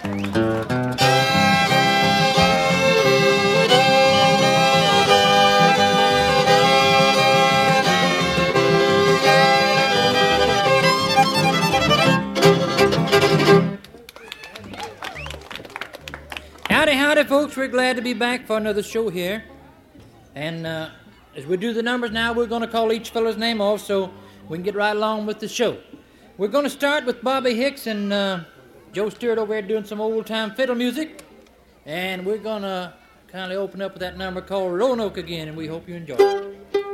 Howdy, folks. We're glad to be back for another show here. And as we do the numbers now, we're going to call each fellow's name off so we can get right along with the show. We're going to start with Bobby Hicks and Joe Stewart over here doing some old-time fiddle music. And we're going to kindly open up with that number called Roanoke again, and we hope you enjoy it.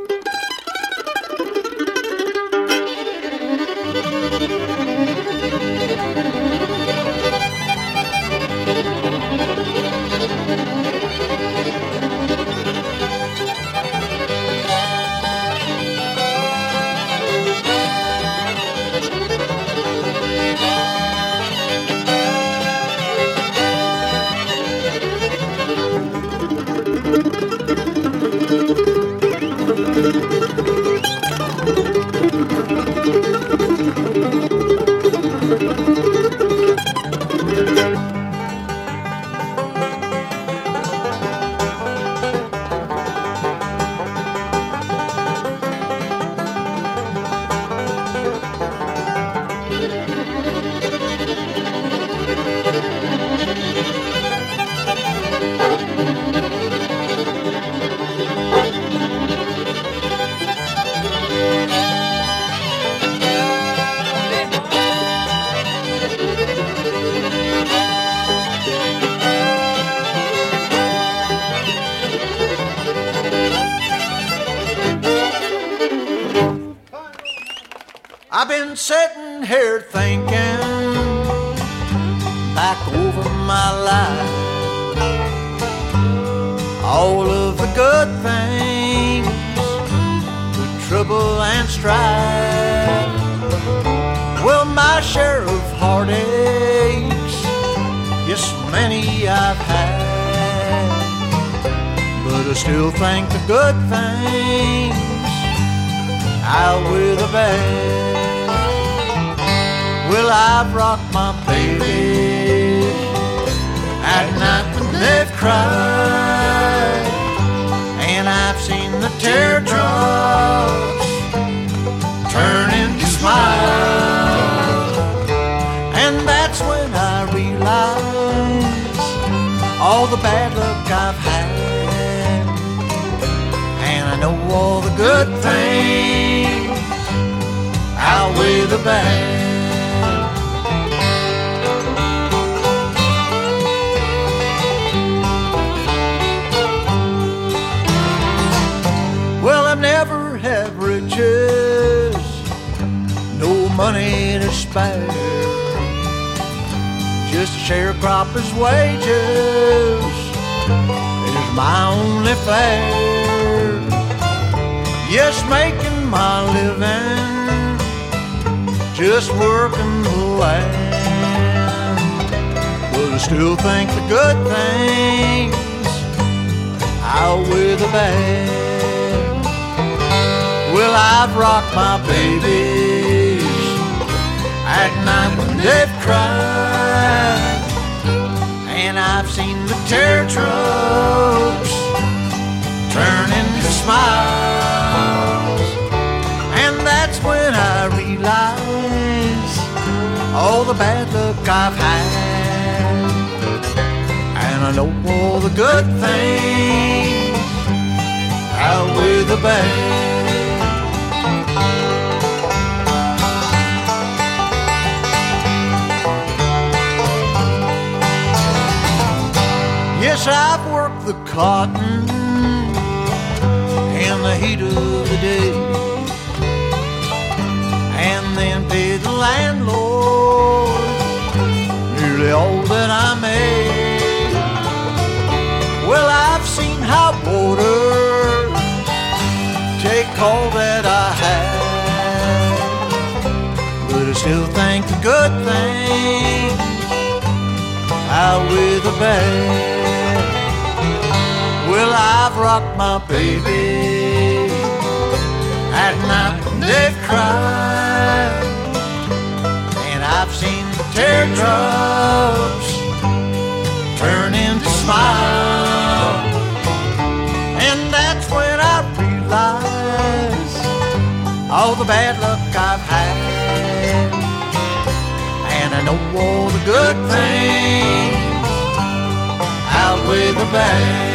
I've been sitting here thinking back over my life, all of the good things, the trouble and strife. Well, my share of heartaches, yes, many I've had, but I still think the good things outweigh the bad. Well, I've rocked my baby at night when they've cried, and I've seen the teardrops turn into smiles, and that's when I realize all the bad luck I've had, and I know all the good things outweigh the bad. Well, I've never had riches, no money to spare, just a sharecropper's wages is my only fare. Yes, making my living, just working the land, but I still think the good things outweigh the bad. Well, I've rocked my babies at night when they've cried, and I've seen the teardrops turn into smiles, and that's when I realize all the bad luck I've had, and I know all the good things outweigh the bad. Yes, I've worked the cotton in the heat of the day, and then paid the landlord nearly all that I made. Well, I've seen hot water take all that I had, but I still think the good things outweigh the bad. Well, I've rocked my baby at night when they've cried, and I've seen the teardrops all the good things outweigh the bad.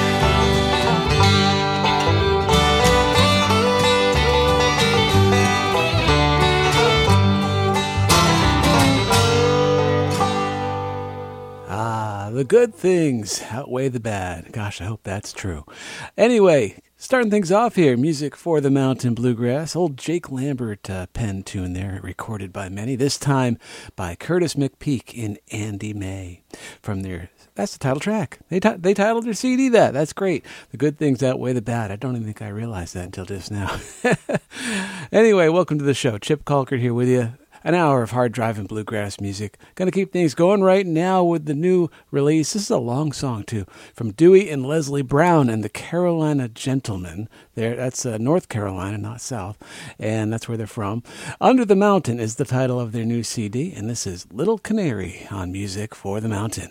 The good things outweigh the bad. Gosh, I hope that's true. Anyway, starting things off here, music for the mountain bluegrass. Old Jake Lambert pen tune there, recorded by many, this time by Curtis McPeak in Andy May. From their, that's the title track. They titled their CD that. That's great. The good things outweigh the bad. I don't even think I realized that until just now. Anyway, welcome to the show. Chip Colkert here with you. An hour of hard-driving bluegrass music. Going to keep things going right now with the new release. This is a long song, too, from Dewey and Leslie Brown and the Carolina Gentlemen. That's North Carolina, not South, and that's where they're from. Under the Mountain is the title of their new CD, and this is Little Canary on Music for the Mountain.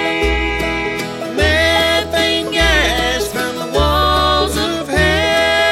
Methane gas from the walls of hell.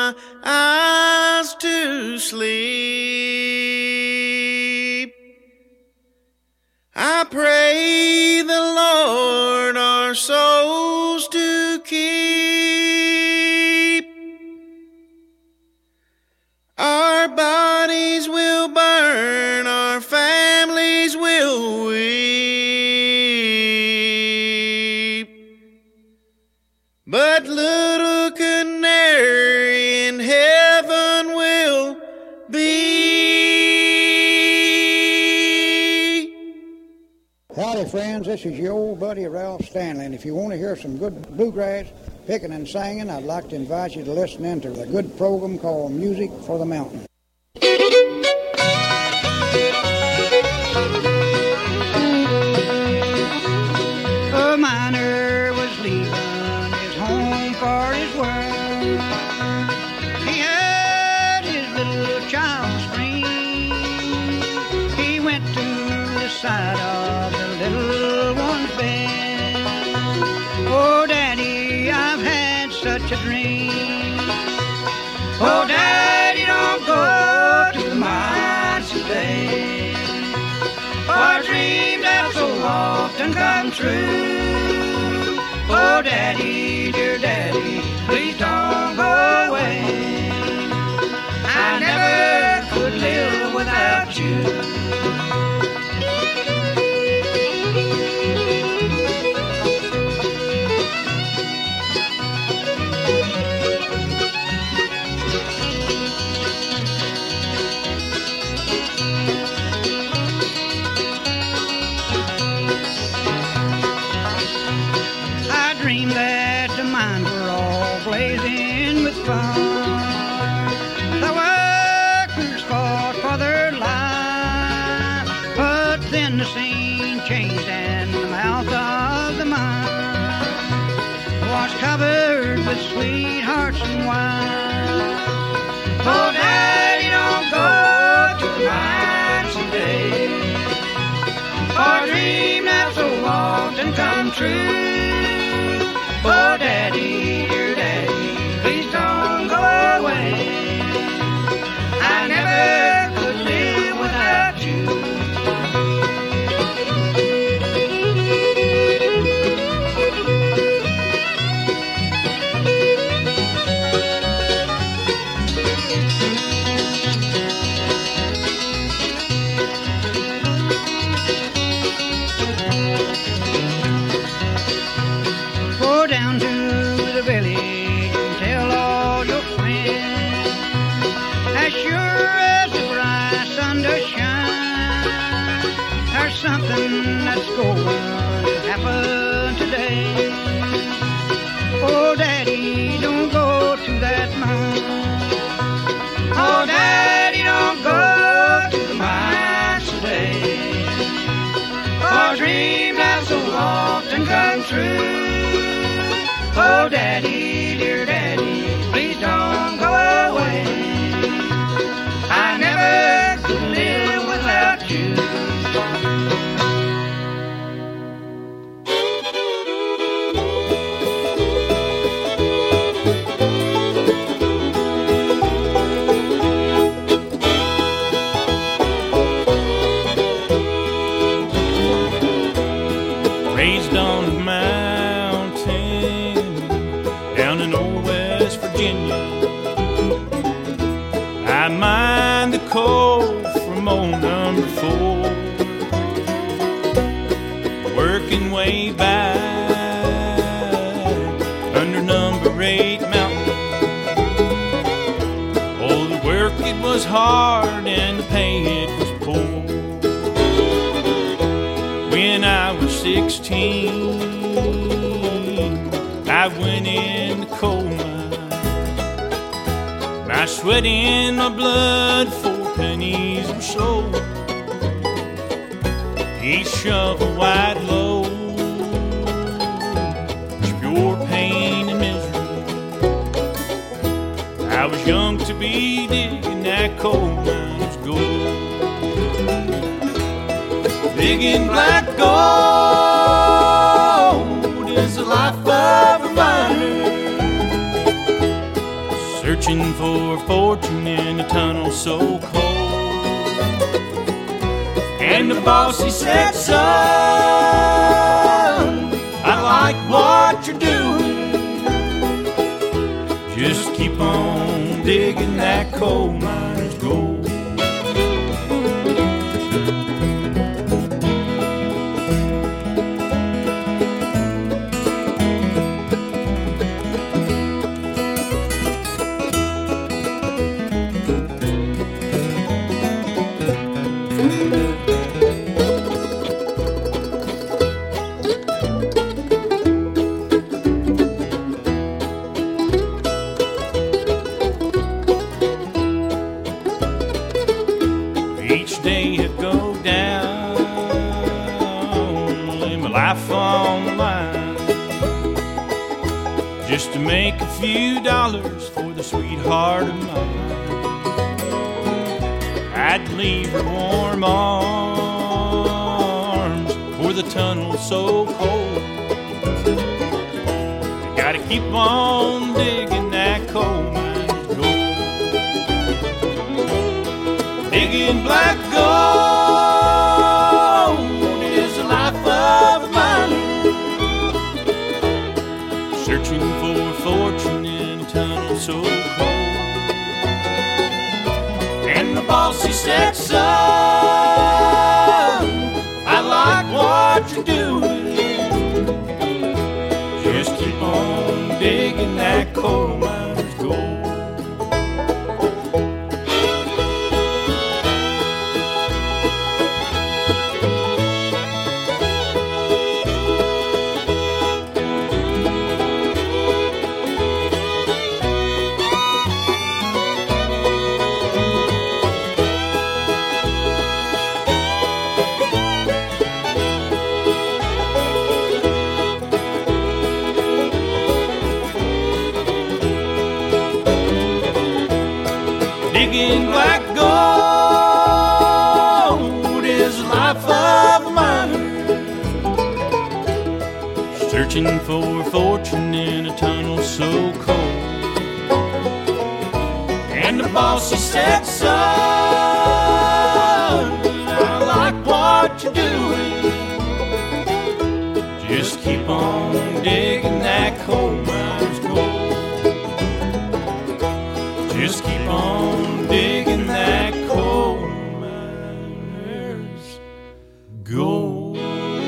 my eyes to sleep. I pray the Lord our souls to keep. Our bodies will burn, our families will weep, but little canary in heaven will be. Howdy, friends. This is your old buddy Ralph Stanley, and if you want to hear some good bluegrass picking and singing, I'd like to invite you to listen in to a good program called Music for the Mountain. A miner was leaving his home for his work. He had his little child scream. He went to the side of the little one's bed. Oh, Daddy, I've had such a dream. Oh, Daddy, don't go to the mines today. For dreams that so often come true. Oh, Daddy, dear Daddy, please don't go away. I never could live without you. Blazing with fire, the workers fought for their life, but then the scene changed and the mouth of the mine was covered with sweethearts and wine. Oh, Daddy, don't go to the mine today, for a dream that so often come true. Oh, Daddy, dear Daddy, please don't go away. I never could live without you. Go down to the village and tell all your friends, as sure as the bright sun does shine, there's something that's going to happen today. Oh, Daddy, don't go to that mine. Oh, Daddy, don't go to the mine today. For a dream that so often comes true. Oh, Daddy, dear Daddy, please don't go away. I never could live without you. Raised on the mountain down in old West Virginia, I mined the coal from old number 4, working way back under number 8 mountain. Oh, the work it was hard and the pay it was poor. When I was 16, I went in the coal mine. My sweat and my blood, 4 pennies were sold. Each shovel white load was pure pain and misery. I was young to be digging that coal mine's gold. Digging black gold is the life of a miner. searching for fortune in a tunnel so cold. And the boss, he said, son, I like what you're doing. Just keep on digging that coal miner's gold. Each day I'd go down, lay my life on the line, just to make a few dollars for the sweetheart of mine. I'd leave her warm arms for the tunnel so cold. I gotta keep on digging that coal mine's gold. Digging black gold is the life of a miner, searching for fortune in a tunnel so cold. And the boss, he said, son, I like what you're doing. Just keep on digging that coal miner's gold. Digging black gold is the life of a miner, searching for fortune in a tunnel so cold. And the boss, he said, son, I like what you're doing. Just keep on digging that coal miner's gold. Just keep on digging that coal miner's gold.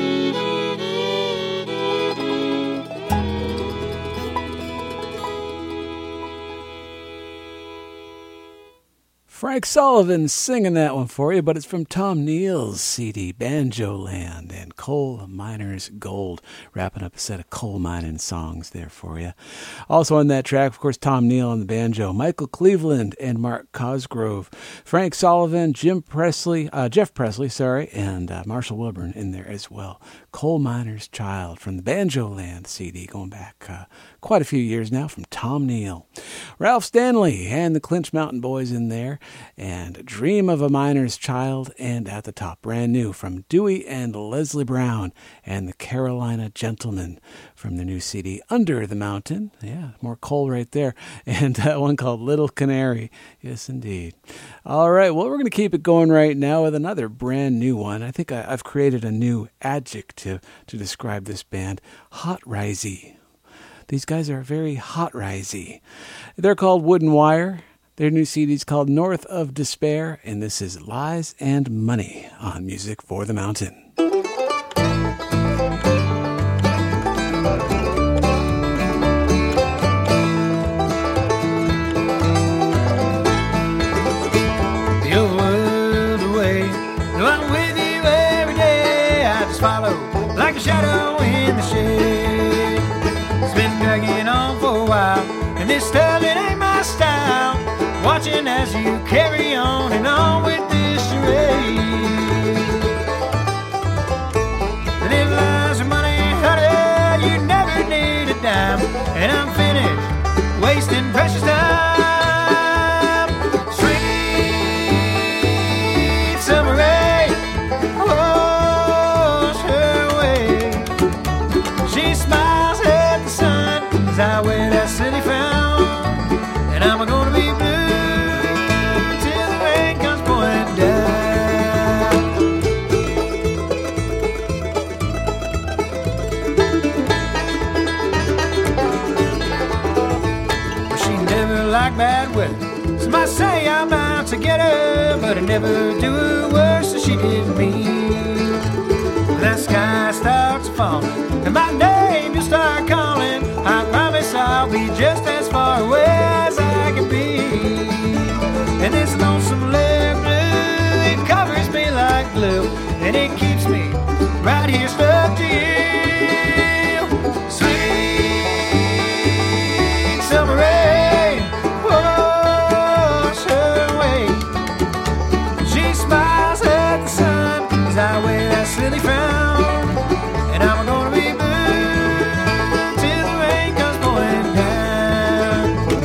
Frank Sullivan singing that one for you, but it's from Tom Neal's CD, Banjo Land and Coal Miner's Gold. Wrapping up a set of coal mining songs there for you. Also on that track, of course, Tom Neal on the banjo, Michael Cleveland and Mark Cosgrove, Frank Sullivan, Jeff Presley, and Marshall Wilburn in there as well. Coal Miner's Child from the Banjo Land CD, going back quite a few years now, from Tom Neal. Ralph Stanley and the Clinch Mountain Boys in there, and Dream of a Miner's Child, and at the top, brand new from Dewey and Leslie Brown and the Carolina Gentlemen from the new CD, Under the Mountain. Yeah, more coal right there. And one called Little Canary. Yes, indeed. All right, well, we're going to keep it going right now with another brand new one. I think I've created a new adjective to describe this band, hot risey. These guys are very hot risey. They're called Wooden Wire. Their new CD is called North of Despair, and this is Lies and Money on Music for the Mountain. The old world away, no, I'm with you every day. I just follow like a shadow in the shade. It's been dragging on for a while, and this stuff, it ain't my style. Watching as you carry on and on with this charade. Live lies of money, honey, you never need a dime. And I'm finished wasting precious time. Sweet summer rain, wash her away. She smiles at the sun as I wear that city frown. Somebody say I'm out to get her, but I never do her worse than she did me. When that sky starts falling and my name you start calling, I promise I'll be just as far away as I can be. And this lonesome left blue, it covers me like glue, and it keeps me right here stuck to you. Sweet summer rain, wash her away. She smiles at the sun as I wear that silly frown, and I'm gonna be blue till the rain comes pouring down.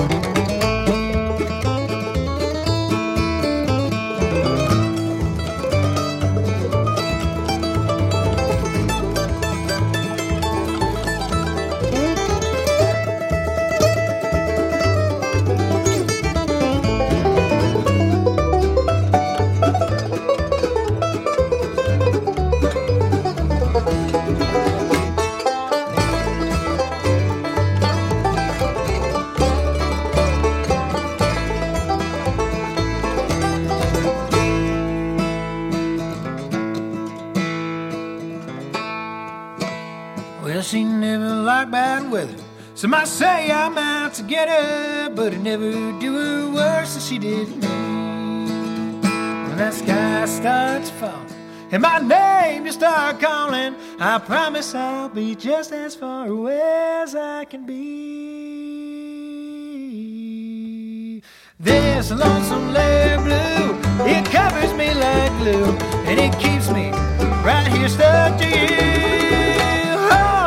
Well, she never liked bad weather. Some might say I'm out to get her, but I never do her worse than she did me. When that sky starts falling and my name you start calling, I promise I'll be just as far away as I can be. This lonesome lake blue, it covers me like glue, and it keeps me right here stuck to you. Oh,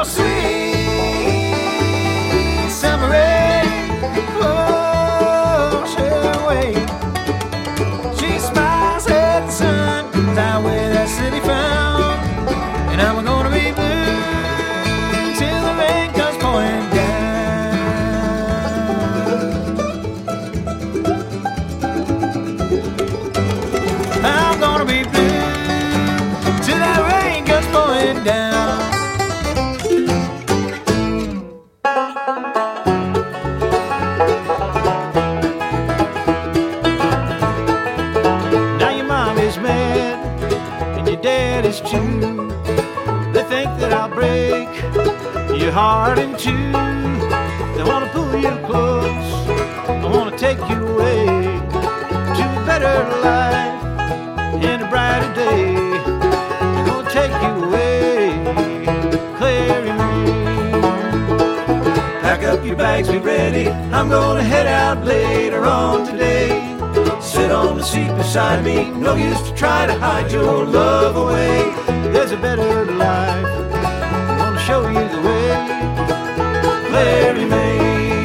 sweet summer rain, wash her away. She smiles at the sun as I wear that city frown, and I'm gonna be blue till the rain comes pouring down. I'm gonna be blue till that rain comes pouring down. Now your mom is mad and your dad is too. They think that I'll break your heart in two. They wanna pull you close, I wanna take you away to a better life and a brighter day. I'm gonna take you away, Clary May. Pack up your bags, be ready, I'm gonna head out later on today. Sit on the seat beside me, no use to try to hide your love away. There's a better life, I'm gonna show you the way, Clary May.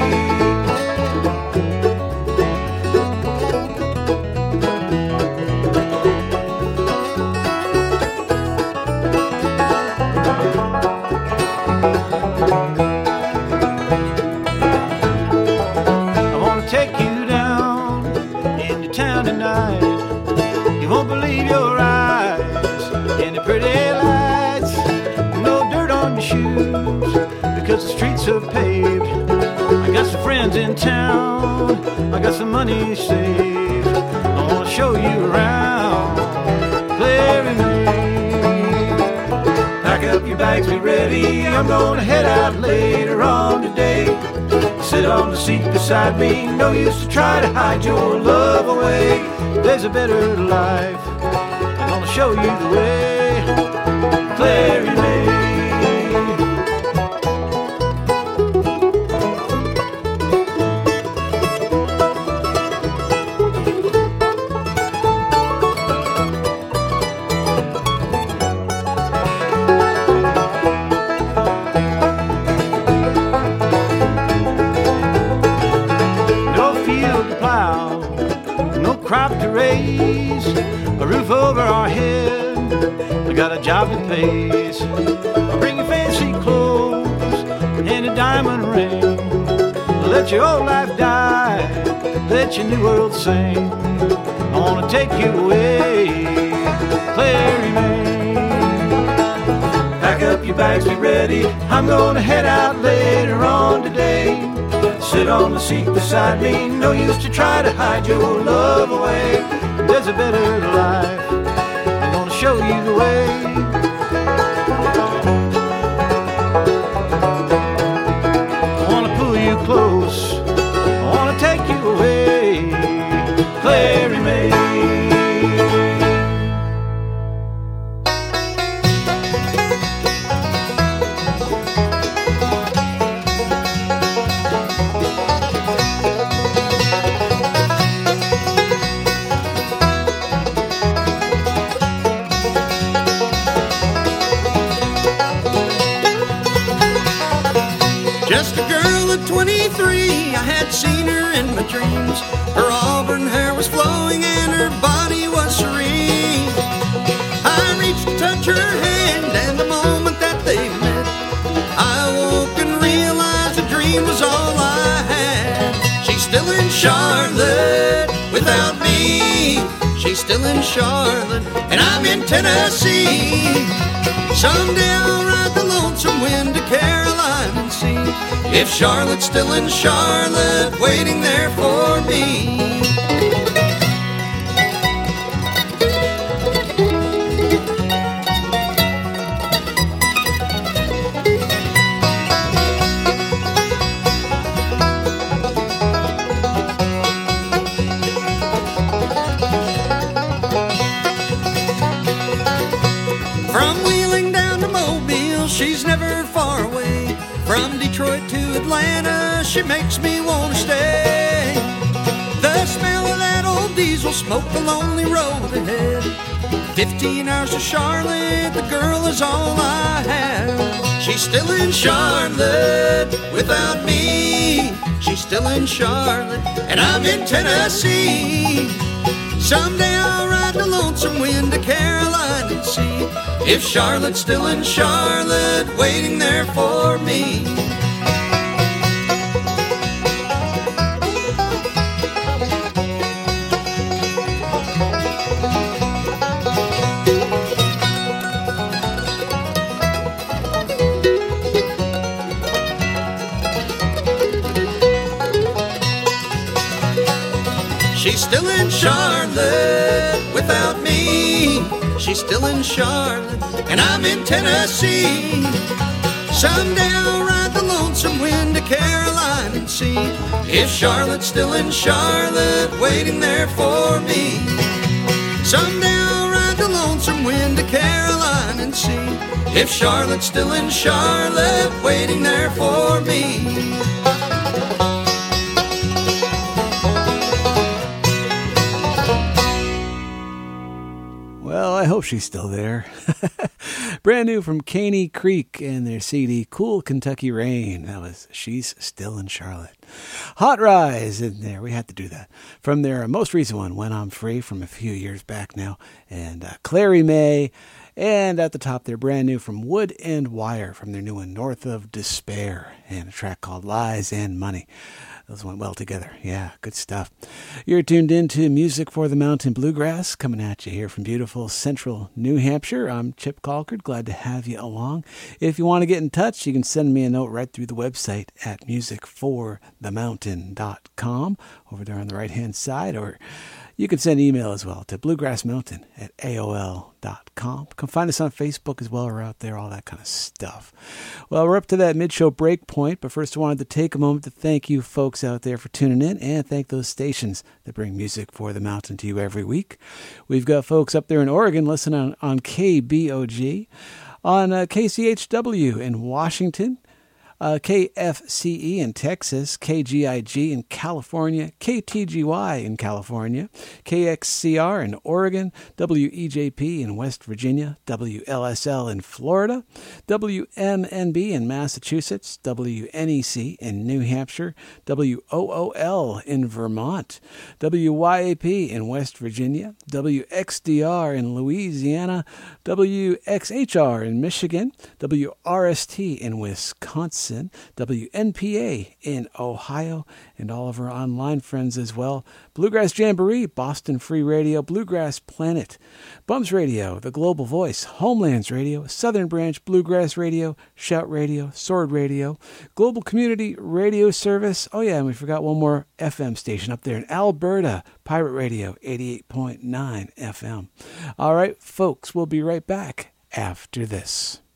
I wanna take you down into town tonight. You won't believe your eyes in the pretty lights. No dirt on your shoes because the streets are paved. I got some friends in town, I got some money saved. I wanna show you around, Clary May. Pack up your bags, be ready, I'm gonna head out later on today. Sit on the seat beside me, no use to try to hide your love away. There's a better life, I'm gonna show you the way, Clary May. Crop to raise, a roof over our head, I got a job that pays. I'll bring you fancy clothes and a diamond ring. Let your old life die, let your new world sing. I wanna take you away, Clary May. Pack up your bags, be ready, I'm gonna head out later on today. sit on the seat beside me. No use to try to hide your love away. There's a better life, I'm gonna show you the way. I wanna pull you close, I wanna take you away, Clary May. Just a girl at 23, I had seen her in my dreams. Her auburn hair was flowing and her body was serene. I reached to touch her hand, and the moment that they met, I woke and realized a dream was all I had. She's still in Charlotte without me. She's still in Charlotte and I'm in Tennessee. Someday I'll ride the lonesome wind to Caroline and see if Charlotte's still in Charlotte, waiting there for me. From Wheeling down to Mobile, she's never far away. From Detroit to Atlanta, she makes me want to stay. The smell of that old diesel smoke, the lonely road ahead. 15 hours to Charlotte, the girl is all I have. She's still in Charlotte without me. She's still in Charlotte and I'm in Tennessee. Someday I'll ride the lonesome wind to Caroline and see if Charlotte's still in Charlotte, waiting there for me. She's still in Charlotte without me. She's still in Charlotte and I'm in Tennessee. Someday I'll ride the lonesome wind to Caroline and see if Charlotte's still in Charlotte, waiting there for me. Someday I'll ride the lonesome wind to Caroline and see if Charlotte's still in Charlotte, waiting there for me. Well, I hope she's still there. Brand new from Caney Creek and their CD, Cool Kentucky Rain. That was She's Still in Charlotte. Hot Rise in there. We had to do that. From their most recent one, When I'm Free, from a few years back now. And Clary May. And at the top, they're brand new from Wood and Wire, from their new one, North of Despair. And a track called Lies and Money. Those went well together. Yeah, good stuff. You're tuned in to Music for the Mountain Bluegrass, coming at you here from beautiful central New Hampshire. I'm Chip Colcord. Glad to have you along. If you want to get in touch, you can send me a note right through the website at musicforthemountain.com over there on the right-hand side, or you can send email as well to bluegrassmountain@aol.com. You can find us on Facebook as well. We're out there, all that kind of stuff. Well, we're up to that mid-show break point, but first I wanted to take a moment to thank you folks out there for tuning in and thank those stations that bring Music for the Mountain to you every week. We've got folks up there in Oregon listening on KBOG, on KCHW in Washington, KFCE in Texas, KGIG in California, KTGY in California, KXCR in Oregon, WEJP in West Virginia, WLSL in Florida, WMNB in Massachusetts, WNEC in New Hampshire, WOOL in Vermont, WYAP in West Virginia, WXDR in Louisiana, WXHR in Michigan, WRST in Wisconsin, Madison, WNPA in Ohio, and all of our online friends as well. Bluegrass Jamboree, Boston Free Radio, Bluegrass Planet, Bums Radio, The Global Voice, Homelands Radio, Southern Branch Bluegrass Radio, Shout Radio, Sword Radio, Global Community Radio Service. Oh yeah, and we forgot one more FM station up there in Alberta, Pirate Radio, 88.9 FM. All right, folks, we'll be right back after this.